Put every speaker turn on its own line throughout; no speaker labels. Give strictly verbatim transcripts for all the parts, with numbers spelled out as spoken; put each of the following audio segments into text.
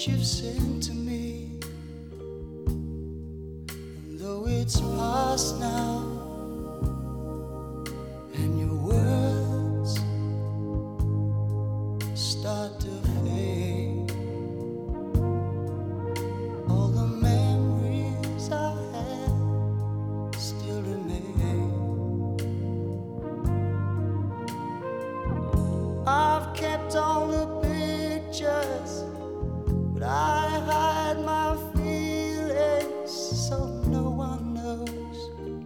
you've sent to me, and though it's past now, and your words start to fade, all the memories I had still remain. I've kept all the pictures, but I hide my feelings so no one knows.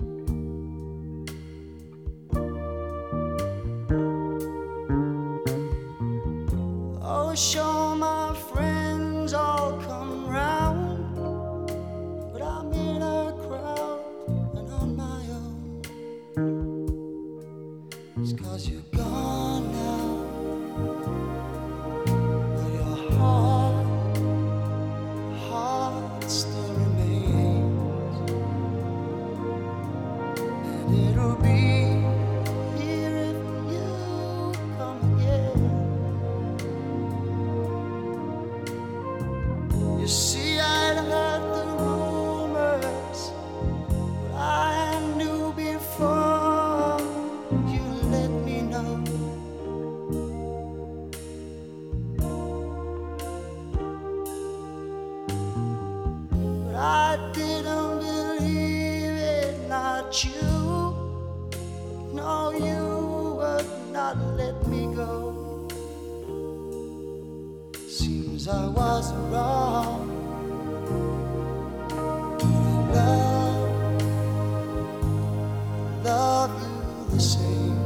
Oh, sure, my friends all come round, but I'm in a crowd and on my own. It's 'cause you're gone now, but your heart, heart still remains, and it'll be here if you come again. You see, I'd heard the rumors, but I knew before you let me know. But I didn't believe it, not you. No, you would not let me go. Seems I was wrong, but I love, love you the same.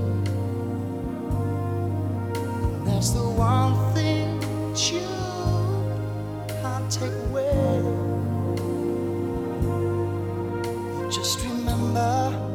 And that's the one thing that you can't take away. Just remember,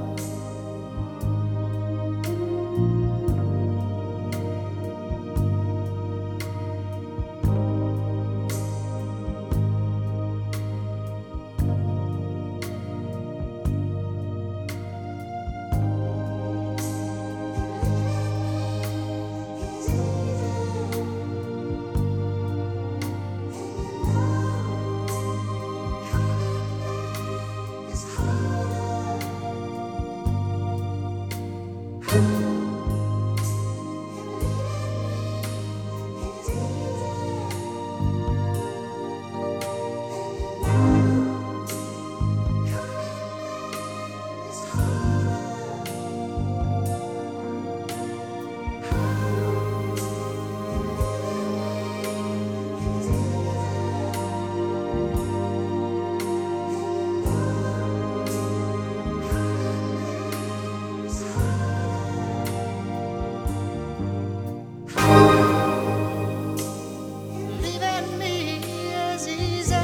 leaving me is easy,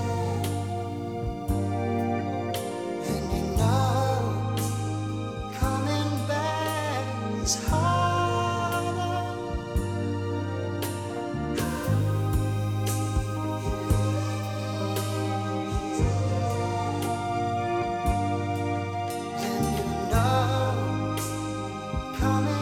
and you know coming back is harder. And you know coming